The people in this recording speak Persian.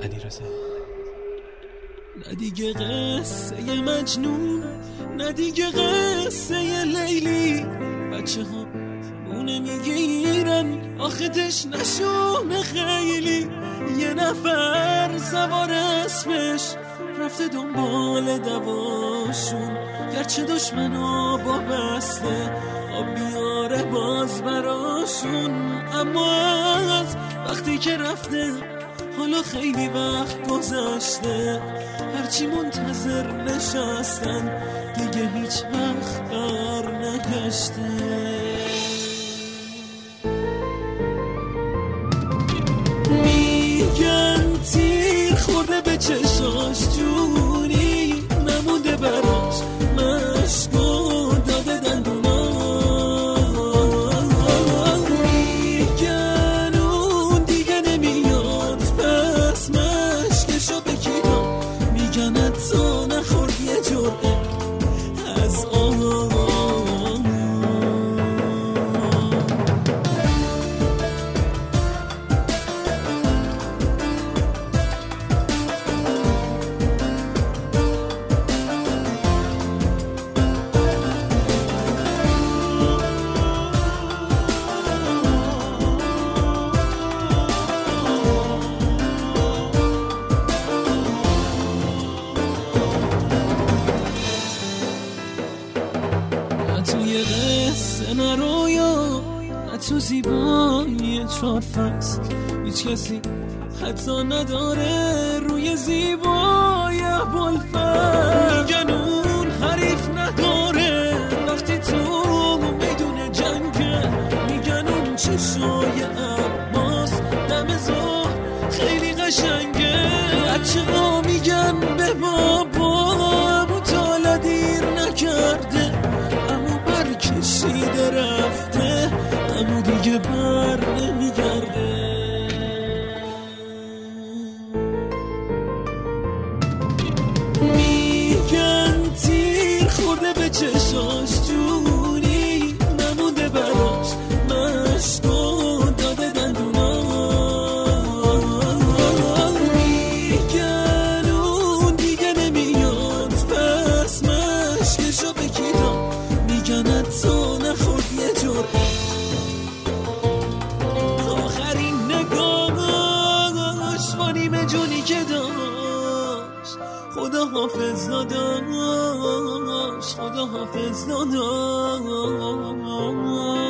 علیرضا. نه دیگه قصه مجنون، نه دیگه قصه لیلی. بچه ها اونه میگیرن آخه تشنشونه خیلی. یه نفر سوار اسمش رفته دنبال دواشون، گرچه دشمنا با بسته آب بیاره باز براشون. اما از وقتی که رفته حالا خیلی وقت گذشته، هرچی منتظر نشستن دیگه هیچ وقت بر نگشته. میگن تیر خورده به چشاش، جونی نمونده براش، مشکو داده دندونا. میگن اون دیگه نمیاد پس مشکشو بکیدم، میگن حتی نخورد یه جرعه از آب. تو زیبایی 4 فصل هیچ کسی حتی نداره روی زیبایی ابوالفضل. میگن اون حریف نداره وقتی تو میدون جنگه، میگن اون چشای عباس دم ظهر خیلی قشنگه. بچه ها میگن به بابا ابو تالا دیر نکرده، اما برکشیده رفته، اما دیگه بر نمیگرده. میگن تیر خورده به چشاش، جونی نمونده براش، مشکو داده دندونا. میگن اون دیگه نمیاد پس مشکشو بکیدم، میگن حتی نخورد یه جرعه. جونی که داشت خدا حافظ داداش، خدا حافظ داداش.